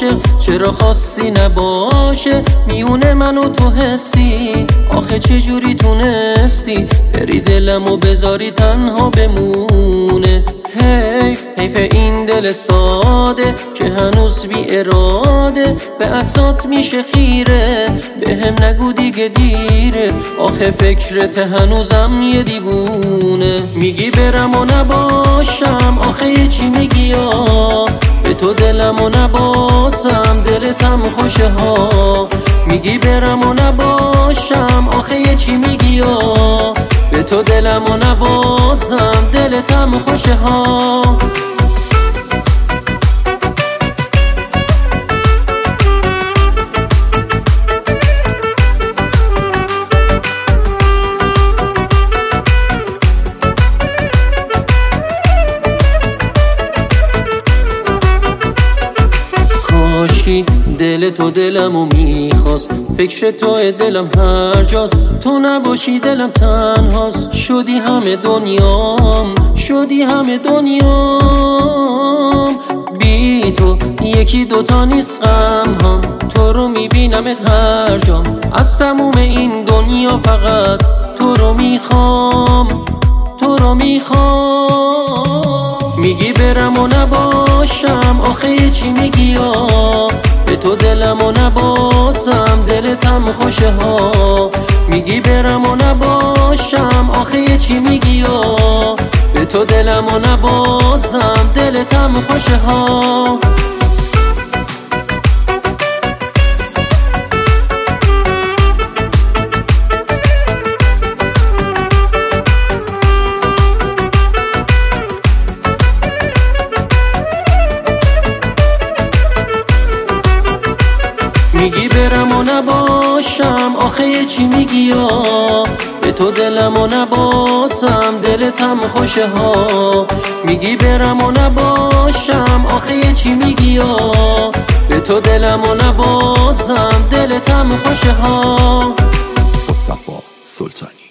عاشق چرا خواستی نباشه میونه من و تو حسی آخه چجوری تونستی بری دلمو بذاری تنها بمونه حیف این دل ساده که هنوز بی اراده به عکسات میشه خیره بهم نگو دیگه دیره آخه فکرت هنوزم یه دیوونه میگی برم و نباشم آخه چی میگی یا به تو دلم و نبازم دلتم خوشه ها میگی برم و نباشم آخه چی میگی یا به تو دلم و نبازم دلتم خوشه ها کاشکی دل تو دلمو میخواست فکر تو دلم هر جاست تو نباشی دلم تنهاست شدی همه دنیام بی تو یکی دوتا نیست غم هم تو رو میبینمت هر جام از تموم این دنیا فقط تو رو میخوام میگی برم و نباشم آخه چی میگی یا به تو دلم و نبازم دلتم خوشه ها میگی برم و نباشم آخه چی میگی یا به تو دلم و نبازم دلتم خوشه ها میگی برم و نباشم آخه چی میگی یا به تو دلم و نبازم دلتم خوشه ها میگی برم و نباشم آخه چی میگی یا به تو دلم و نبازم دلتم خوشه ها مصطفی سلطانی